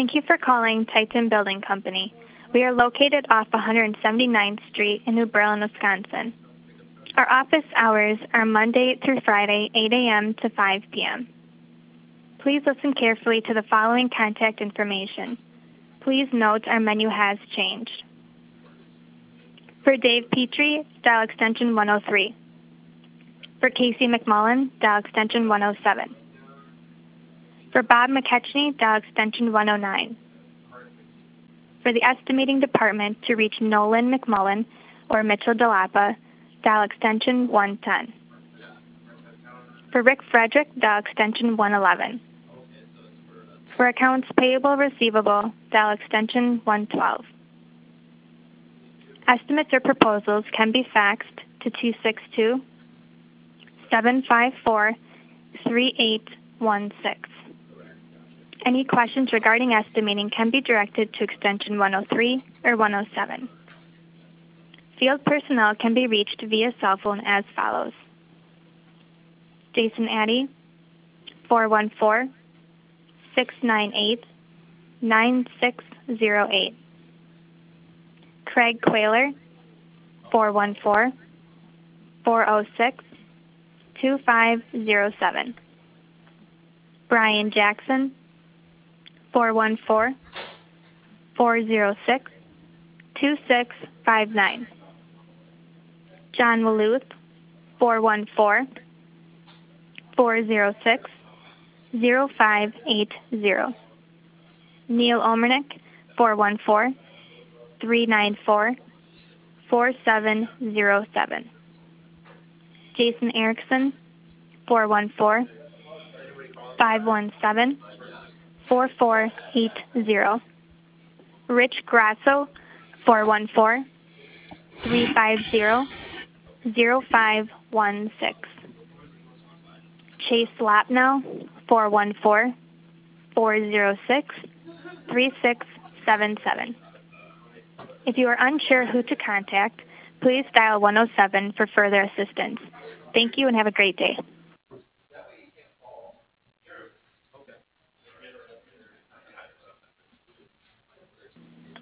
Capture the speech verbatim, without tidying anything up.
Thank you for calling Titan Building Company. We are located off one hundred seventy-ninth Street in New Berlin, Wisconsin. Our office hours are Monday through Friday, eight a m to five p m Please listen carefully to the following contact information. Please note our menu has changed. For Dave Petrie, dial extension one oh three. For Casey McMullen, dial extension one oh seven. For Bob McKechnie, dial extension one oh nine. For the estimating department, to reach Nolan McMullen or Mitchell DeLappa, dial extension one ten. For Rick Frederick, dial extension one eleven. For accounts payable receivable, dial extension one twelve. Estimates or proposals can be faxed to two six two, seven five four, three eight one six. Any questions regarding estimating can be directed to extension one oh three or one oh seven. Field personnel can be reached via cell phone as follows. Jason Addy, four one four, six nine eight, nine six zero eight. Craig Quayler, four one four, four oh six, two five zero seven. Brian Jackson, four one four, four oh six, two six five nine. John Waluth, four one four, four oh six, oh five eight zero. Neil Omernick, four one four, three nine four, four seven zero seven. Jason Erickson, four one four, five one seven, four four eight zero. Rich Grasso, four one four, three five zero, zero five one six. Chase Lapnow, four one four, four oh six, three six seven seven. If you are unsure who to contact, please dial one oh seven for further assistance. Thank you and have a great day.